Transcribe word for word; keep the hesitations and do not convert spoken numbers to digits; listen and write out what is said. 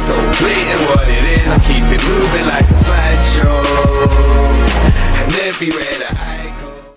so blatant what it is. I keep it moving like a slideshow. And if he read